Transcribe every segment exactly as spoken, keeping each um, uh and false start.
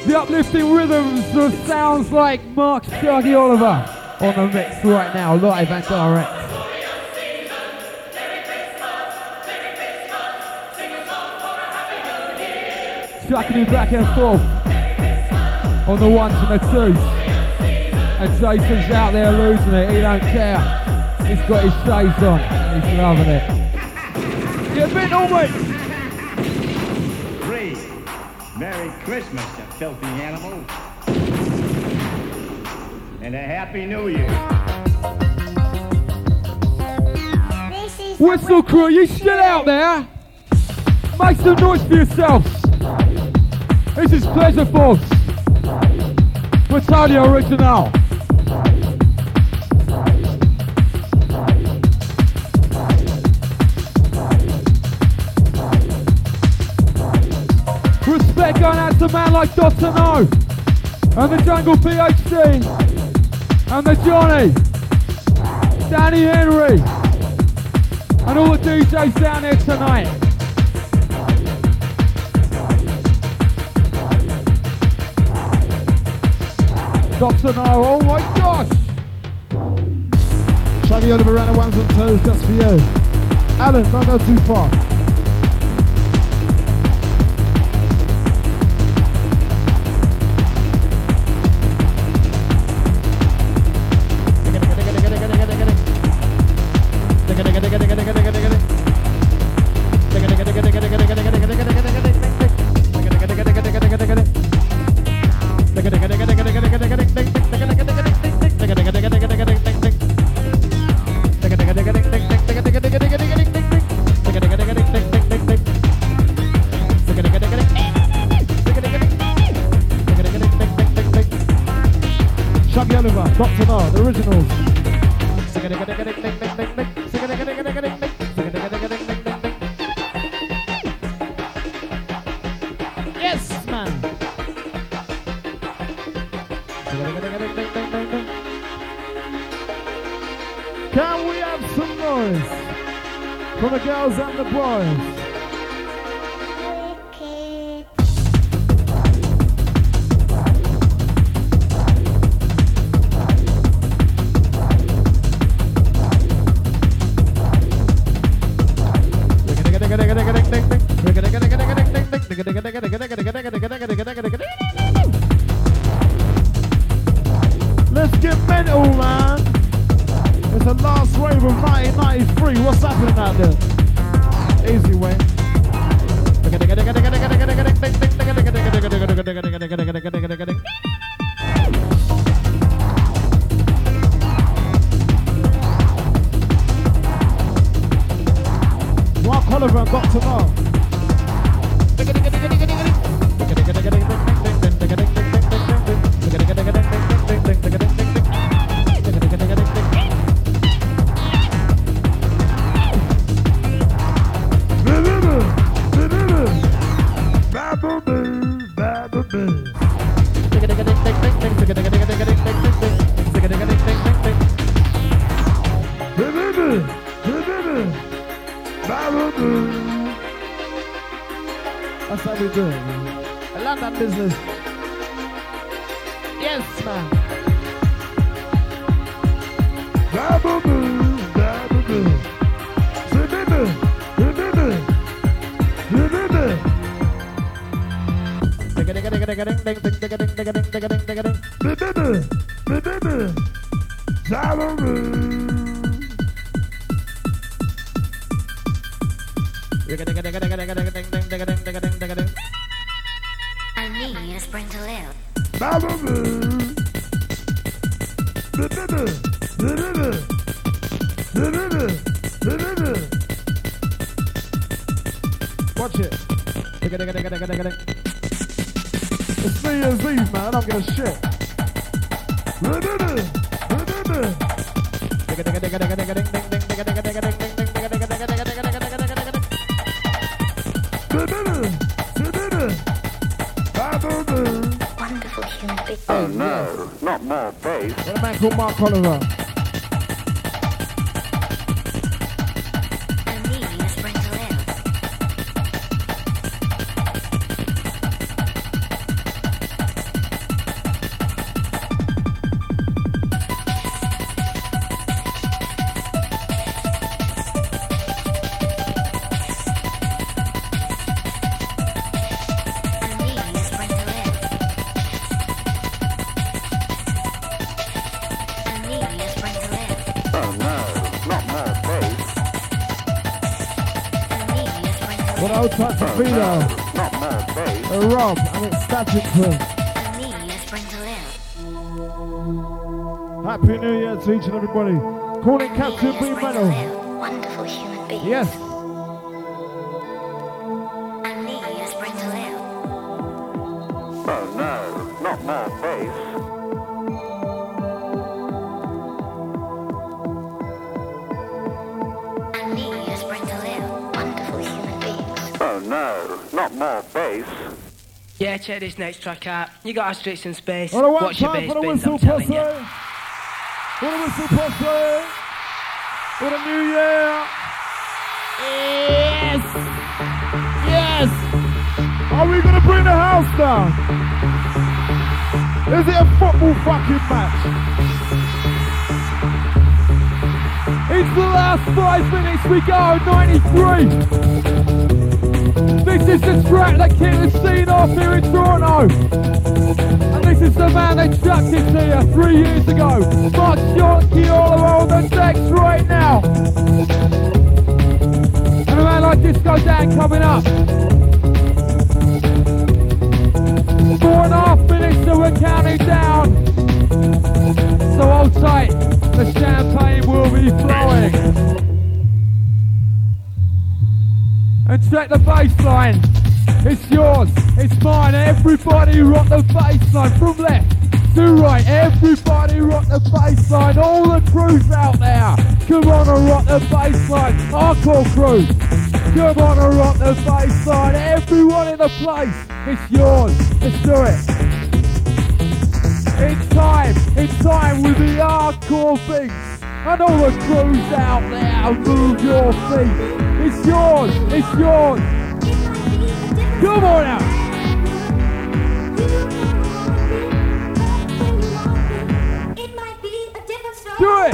The uplifting rhythms that sounds like Mark Shuggy Oliver on the mix right now, live and direct. Chucking it back and forth on the ones and the twos. And Jason's out there losing it, he don't care. He's got his shades on, he's loving it. Get a bit always. Three. Merry Christmas, you filthy animal. And a Happy New Year. Whistle crew, you still out there? Make some noise for yourselves. This is Pleasure Force. Battalion Original. Respect going out to a man like Doctor No and the Jungle P H D and the Johnny, Danny Henry and all the D Js down there tonight. Doctor No, oh my gosh! Shaggy Oliver around the ones and twos just for you. Alan, don't go too far. Doctor No, the originals. Yes, man. Can we have some noise for the girls and the boys? Let's get mental, man. It's the last wave of nineteen ninety-three. What's happening out there? Easy way. Mark Oliver and Doctor No. That's how we do it, man. I love that business. Yes, man. I need a spring to live. Watch it. It's New Year's Eve, man. I don't give a shit. Wonderful human being. Oh no, not more bass. What a man called Mark Oliver. I need a spring to live. What old type of Vito? A Rob and it's Static Crew. Me is Spring to Live. Happy New Year to each and everybody. Calling Captain B Spring to Metal. Live. Wonderful human being. Yes. And me is Spring to Live. Oh no, not more bass. And me is Spring to Live. Wonderful human beings. Oh no, not more bass. Yeah, check this next track out. You got streets in space. On a one Watch your time bass for the bins, whistle I'm telling posse. you. For the whistle posse. For the new year. Yes. Yes. Are we going to bring the house down? Is it a football fucking match? It's the last five minutes we go, ninety-three. This is the track that kicked the scene off here in Toronto. And this is the man that chucked it to you three years ago. Mark Chiocchiola on the decks right now. And a man like Disco Dan coming up. Four and a half minutes so we're counting down. So hold tight, the champagne will be flowing. And check the bass line. It's yours, it's mine. Everybody rock the bass line from left to right. Everybody rock the bass line. All the crews out there, come on and rock the bass line. Hardcore crew, come on and rock the bass line. Everyone in the place, it's yours. Let's do it. It's time, it's time with the hardcore beats. And all the crews out there, move your feet. It's yours, it's yours. Come on out. Do it.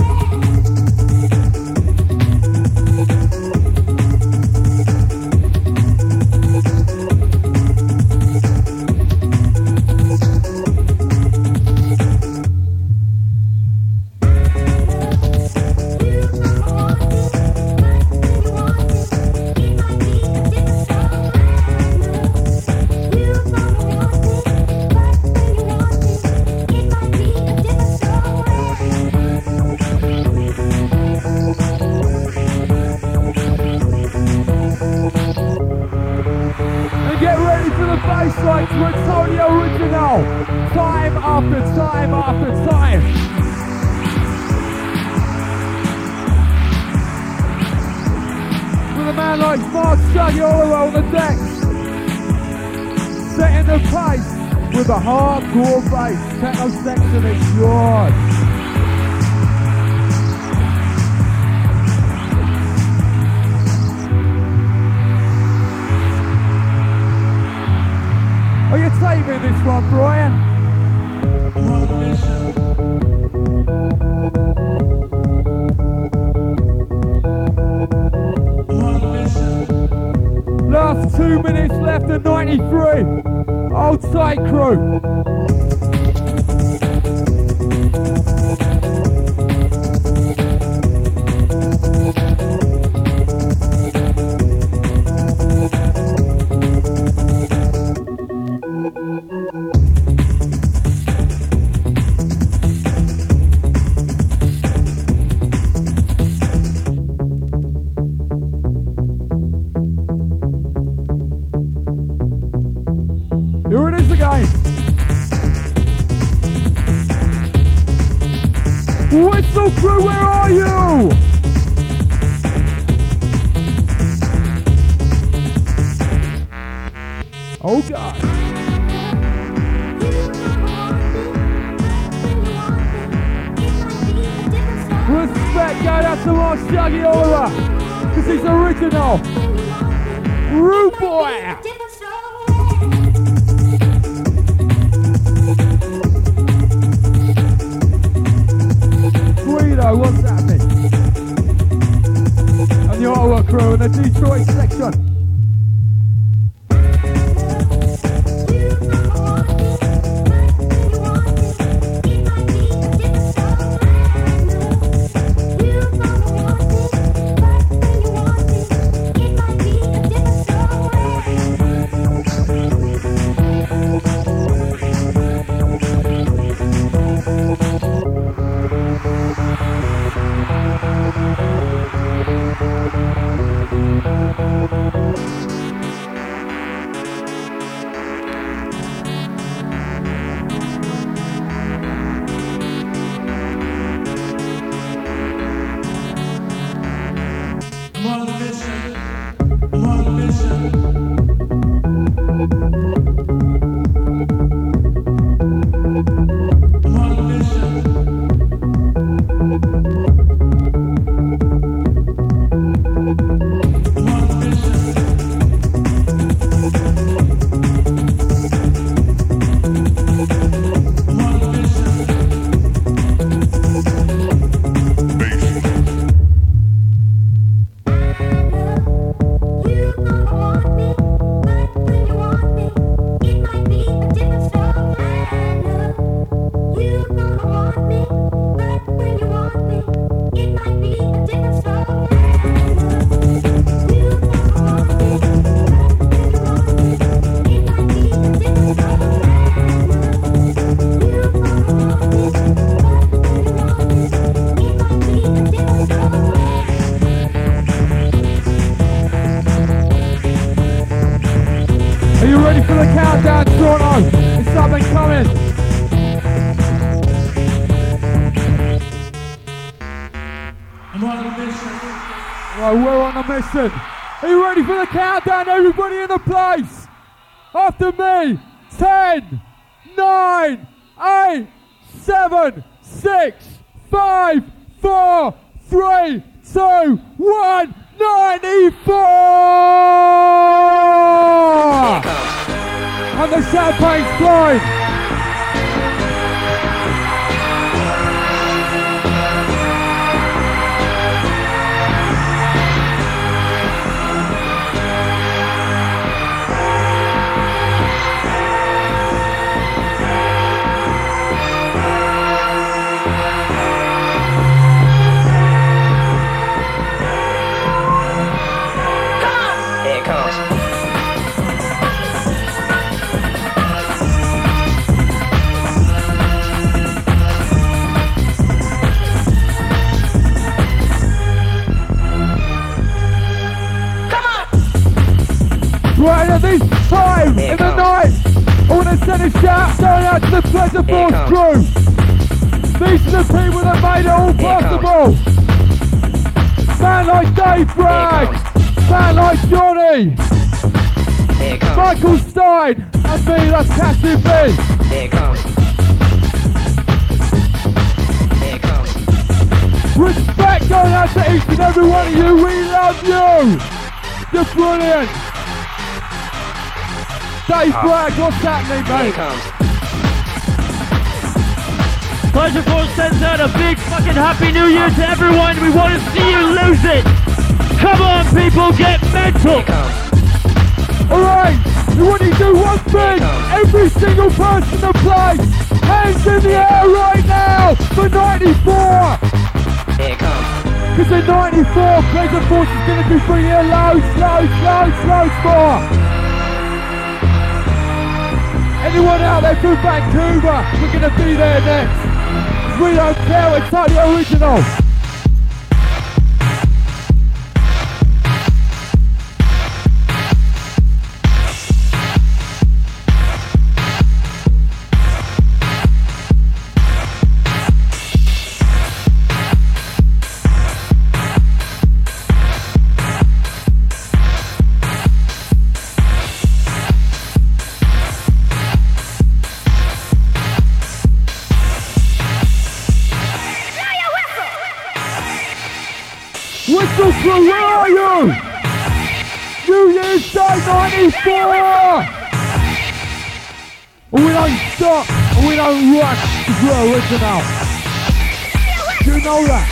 Like to Antonio Original, time after time after time. With a man like Mark Chiocchiola on the decks, setting the pace with a hardcore bass. Techno section is yours. Are you taping this one, Brian? Last two minutes left at ninety-three. Hold tight, crew. Here it is again. Whistle crew, where are you? Oh God. Respect going out to Mark Chiocchiola, because he's original. Rude boy. Guido, what's happening? And the Ottawa crew and the Detroit section. I'm on a mission. Right, we're on a mission. Are you ready for the countdown, everybody in the place? After me, ten, nine, eight, seven, six, five, four, three, two, one, ninety-four! And the champagne's flowing. Right at this time in the night, I want to send a shout going out to the Pleasure Force crew. These are the people that made it all possible. Man like Dave Bragg, man like Johnny, Michael Stein, and me, that's Cassie B. Here it comes. Here it comes. Respect going out to each and every one of you, we love you. You're brilliant. Dave Bragg, what's happening, mate? Here it comes. Pleasure Force sends out a big fucking Happy New Year to everyone. We want to see you lose it. Come on, people, get mental. Here it comes. Alright, we want you to do one thing. Every single person to play. Hands in the air right now for ninety-four. Here it comes. Because in ninety-four, Pleasure Force is going to be bringing you loads, loads, loads, loads more. Anyone out there from Vancouver, we're going to be there next. We don't care, it's totally original. Whistle crew, where are you? New Year's Day ninety-four! And we don't stop, and we don't rush to do original. Do you know that?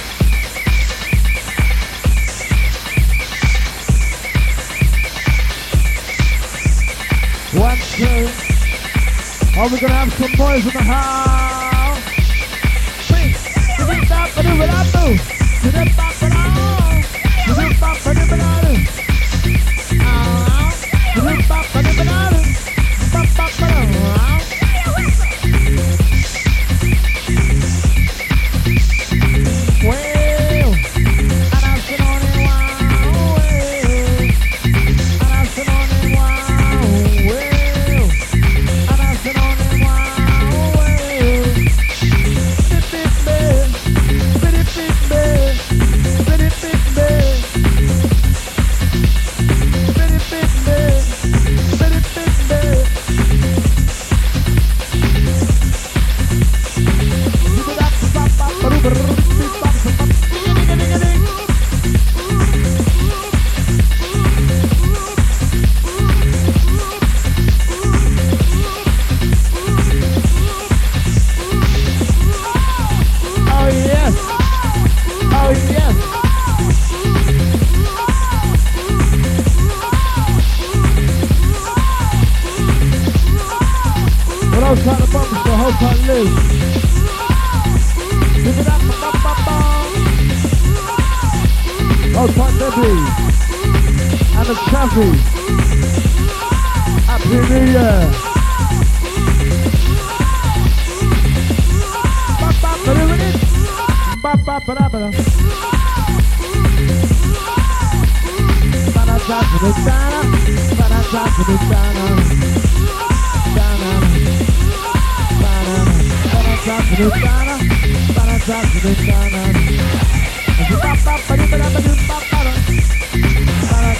One, two. Are we gonna have some noise in the house? Three. Do we stop or do we not do? Do they pop it out? Do they pop it out? Do they pop it out? Pop pop it out. Well, and I'm sitting on it, wow. And I'm sitting on it, wow. Well, and I'm sitting on it, wow. Bip bip bip, bip bip bip. And the Chaffee. Happy New Year.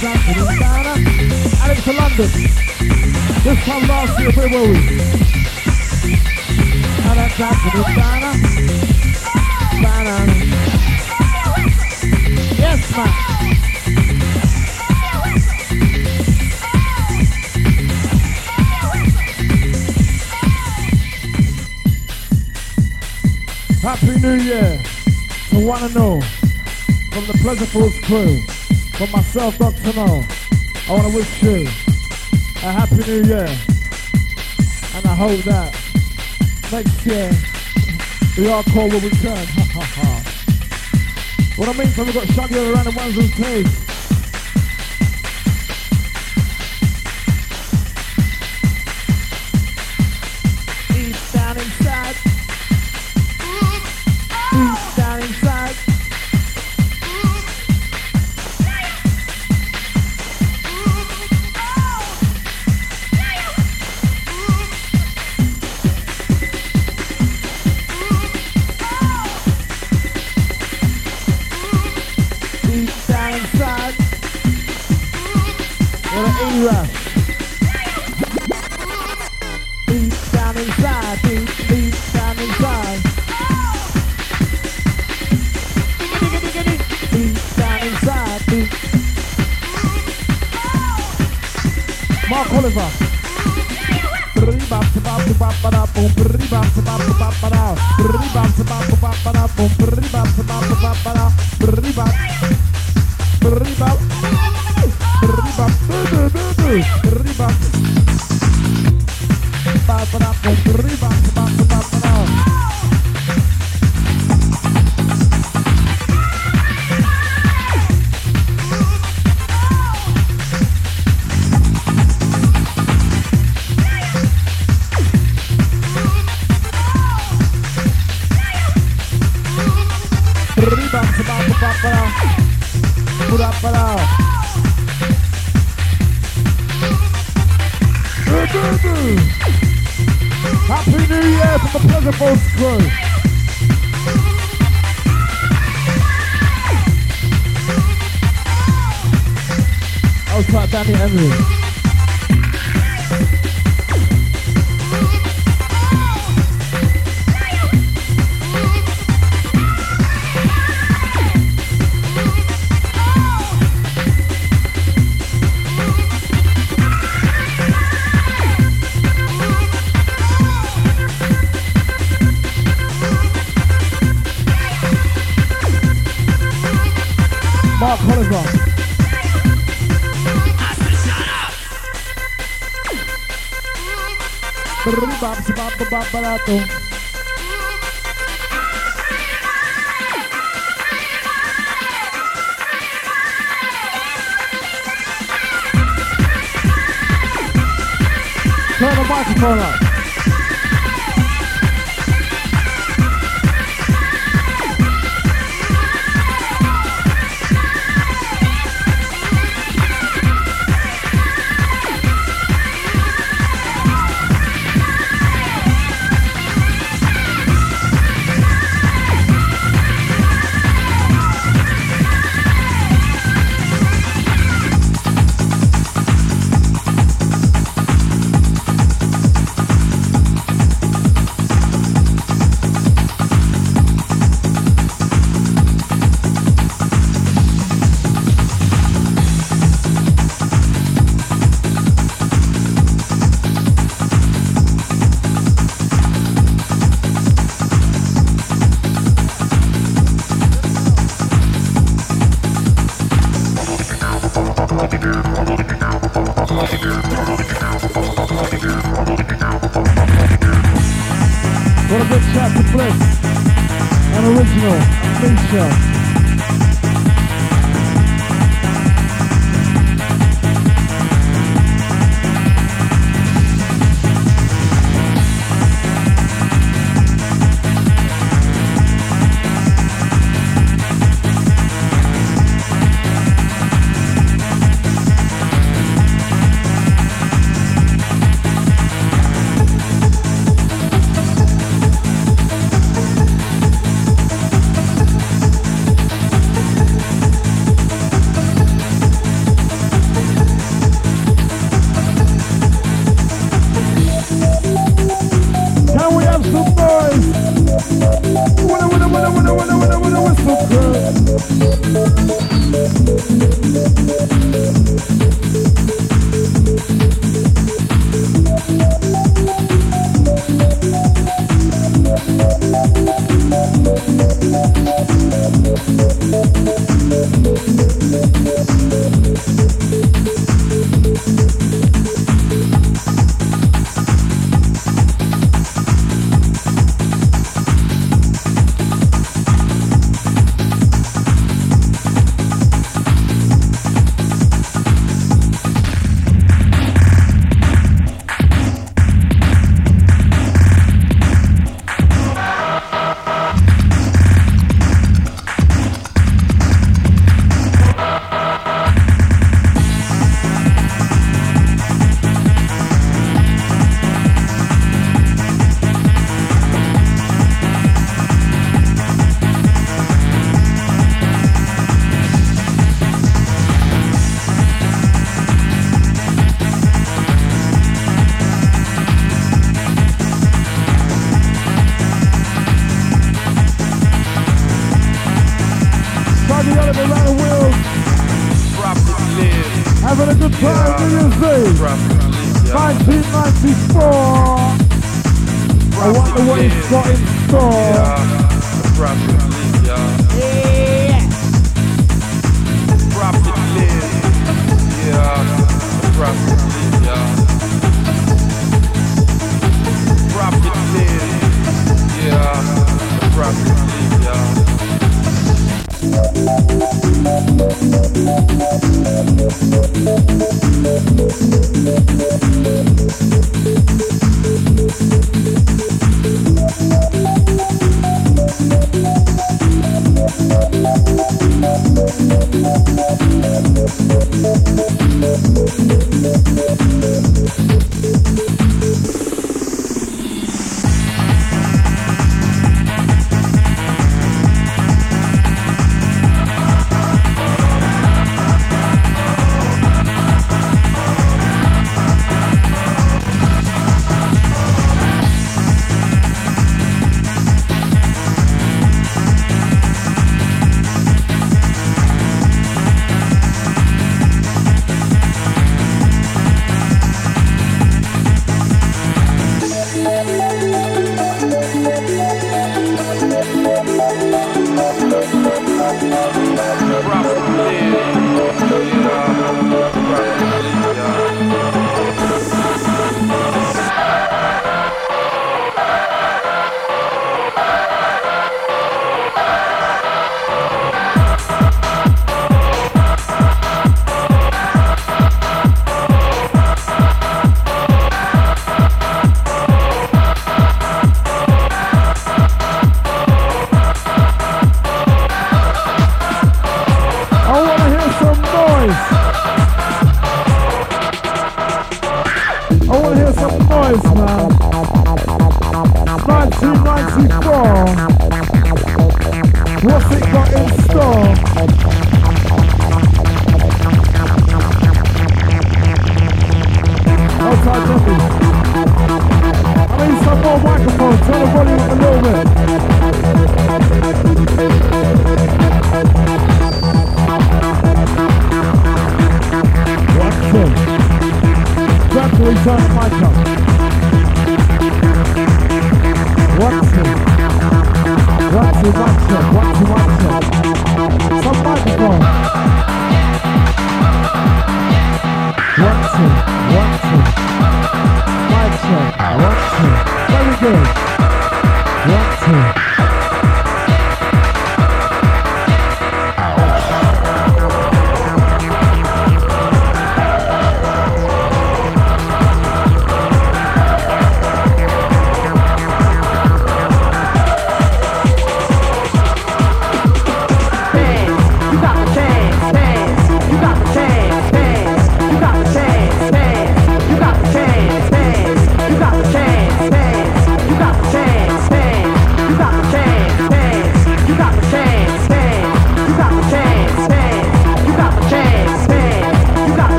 dancing in Ghana. Alex to London. This time last year, where were we? Alex dancing in Ghana. Ghana. Yes, man. Happy New Year to one and all from the Pleasurefuls crew, from myself, Doctor No. I want to wish you a Happy New Year, and I hope that next year the hardcore will return. What I mean, so we've got Shaggy all around the ones and twos. Deep down inside. Deep down inside. Deep down inside. What an E-rush. Deep down inside. Deep, deep down inside. Deep down inside, deep. Mark Oliver. Happy New Year from the Pleasurefuls crew. I'll try Danny Henry. Mark Oliver. Turn the microphone up. What a big shout to Bliss, an original, Misha.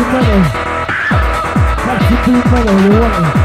Metal. Captain B Metal, you want it?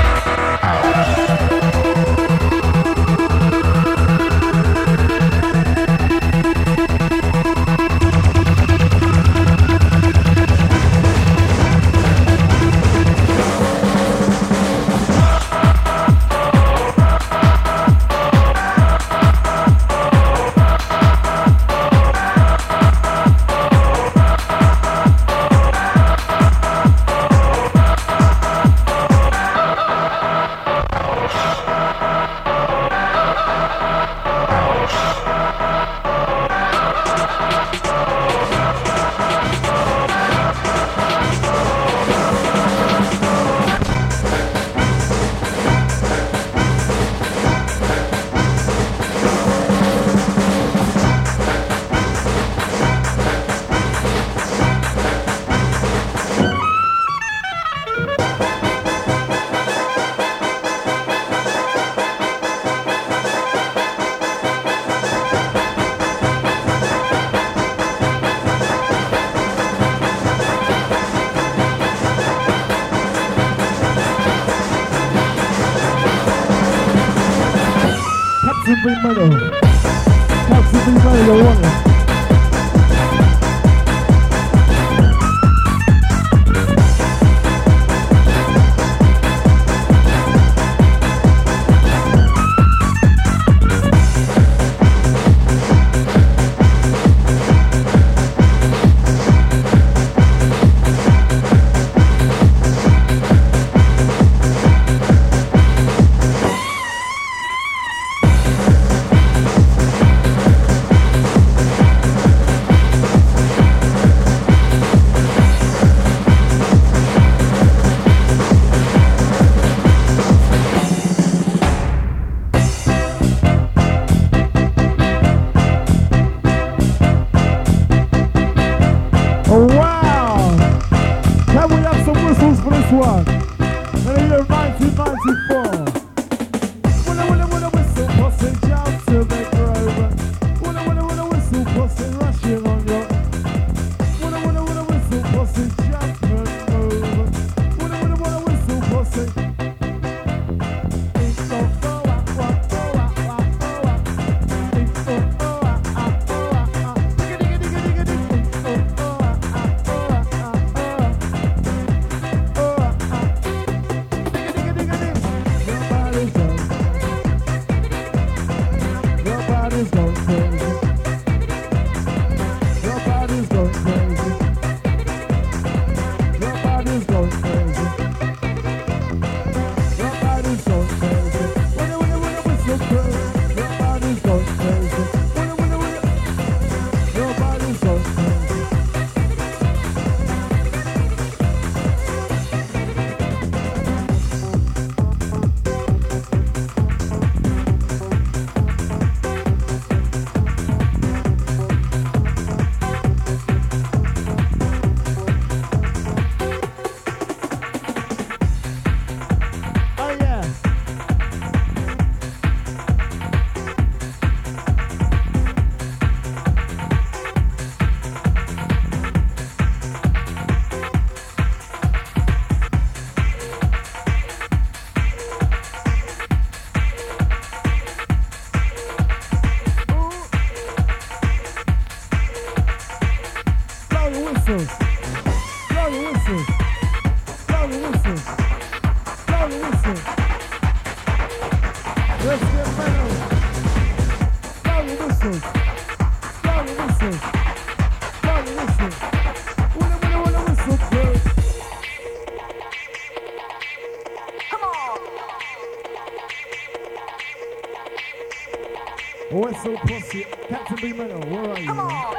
Whistle Pussy, Captain B Metal, where are you? Come on!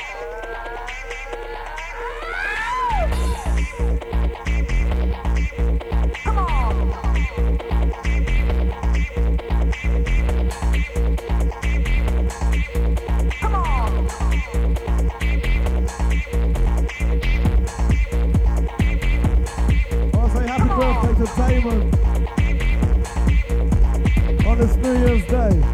Come on! Come on! I want to say happy birthday to Damon on this New Year's Day.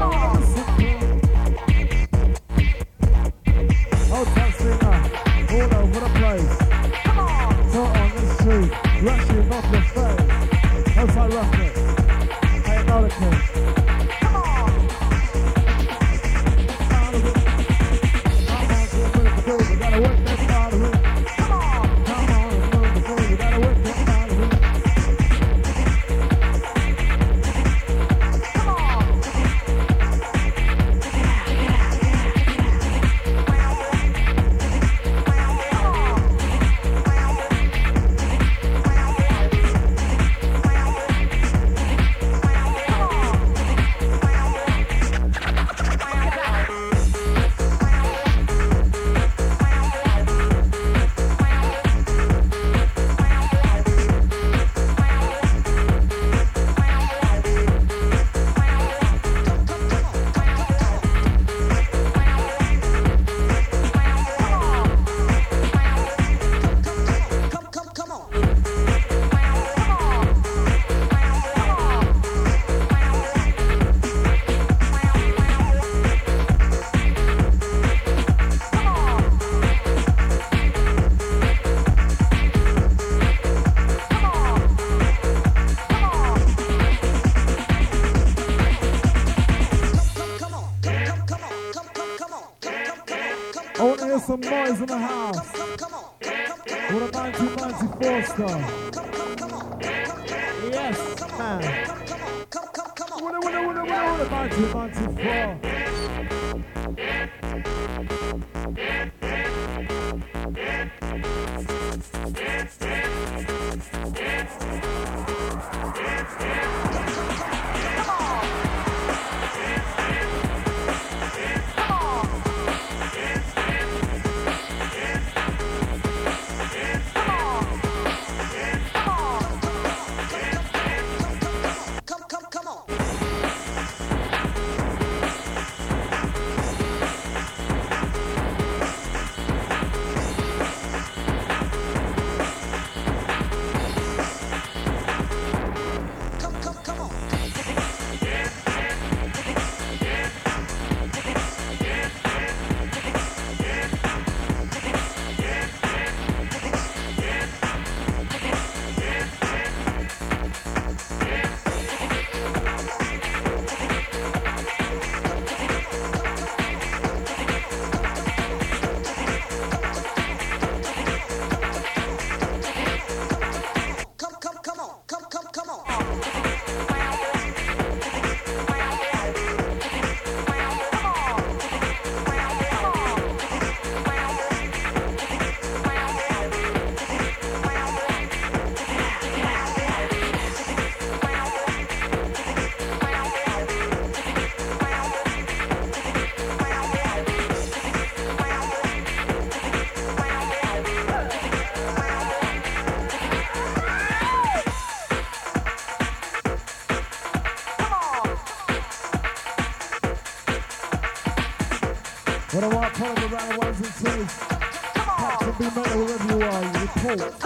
Hold boys in the house. With a nineteen ninety-four star. Yes, man. With a, with a, with a, with a, with a nineteen ninety-four. What I want, put them around the ones and twos. Pop some be metal wherever you are, you report.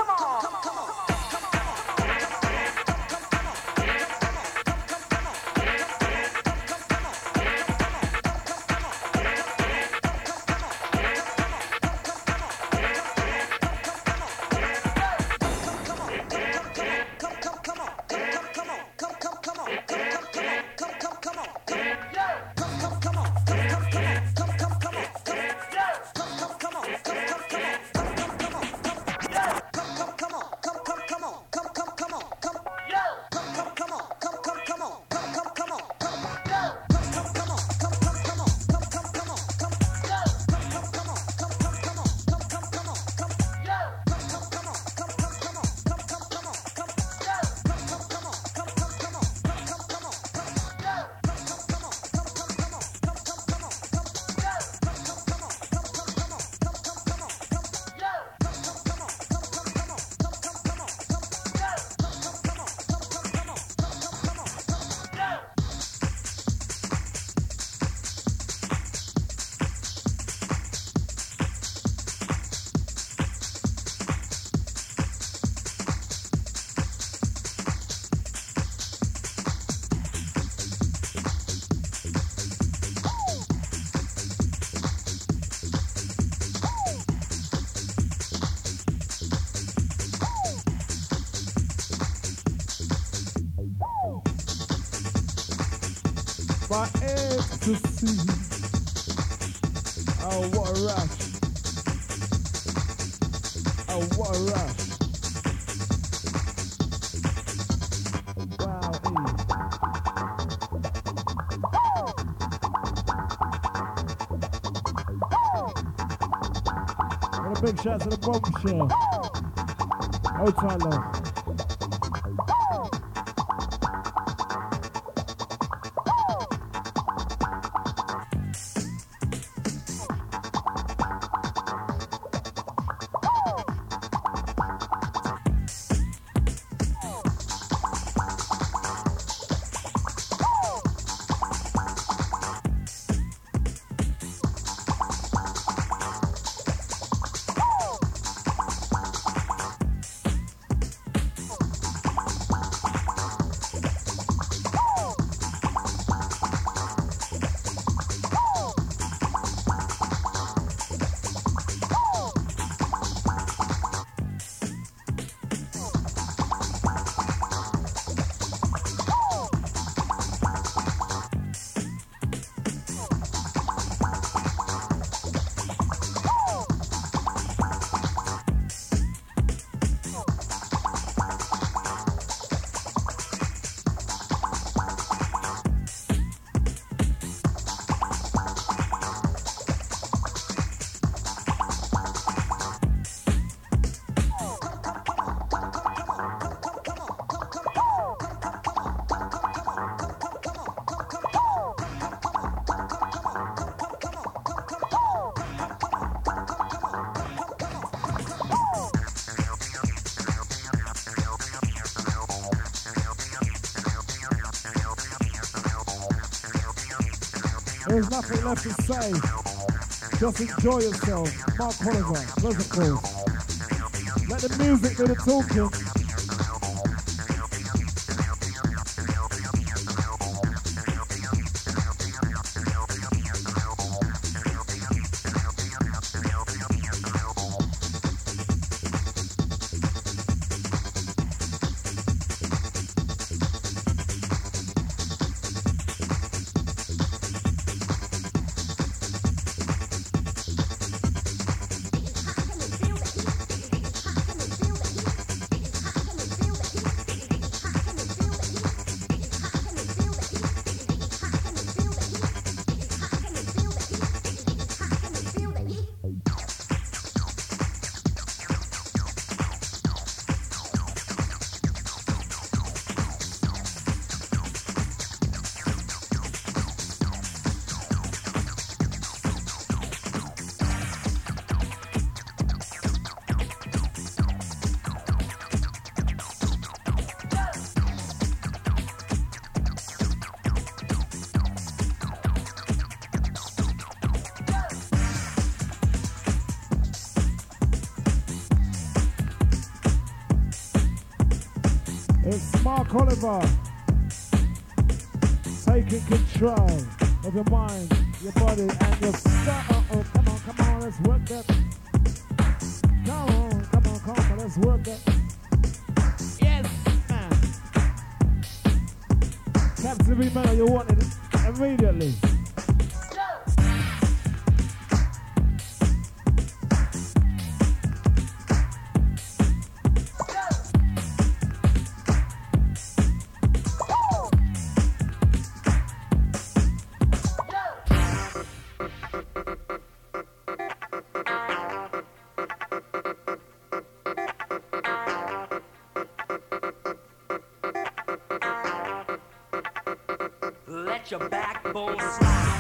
My ecstasy. Oh, what a rush. Oh, what a rush. Wow, e. What a big shout to the Bombshell. Oh, Tyler. There's nothing left to say. Just enjoy yourself. Mark Oliver, Pleasant. Let the music do the talking. It's Mark Oliver, taking control of your mind, your body, and your stuff. Oh, come on, come on, let's work that. Come on, come on, come on, let's work that. Yes, man. Captain B Metal, you wanted it immediately. Let your backbone slide.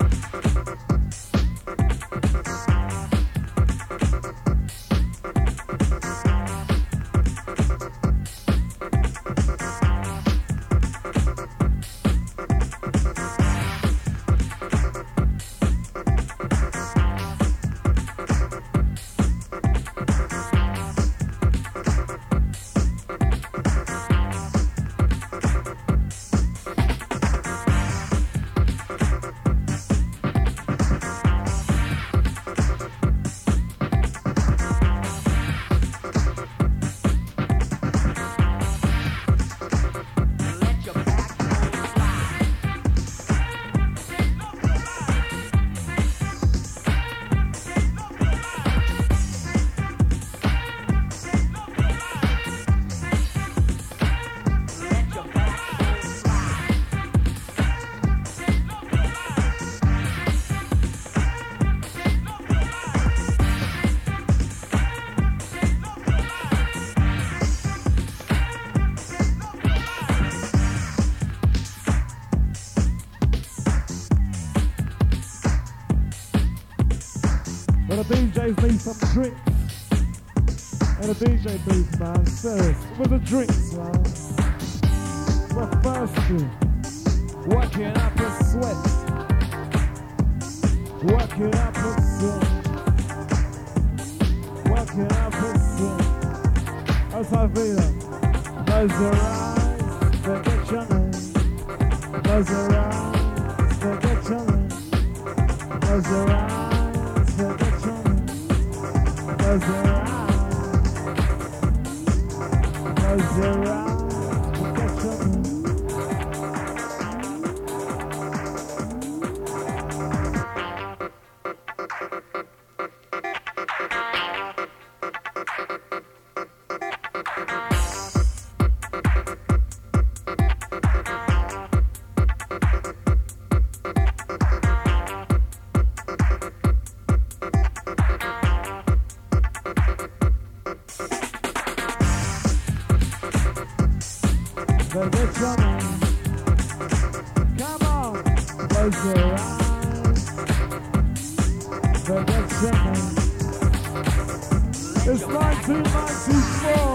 Well, the D Js need some drinks. And the D J booth, man, serious. With the drinks, man. We're thirsty. Working up a sweat. Working up a sweat. Working up a sweat. That's how I feel. Close your eyes, forget your name. Close your eyes, forget your name. Close your eyes, forget your name. Close your eyes. Close your eyes, forget your name. Forget your name. Come on, close your eyes. Forget your name. It's nineteen ninety-four.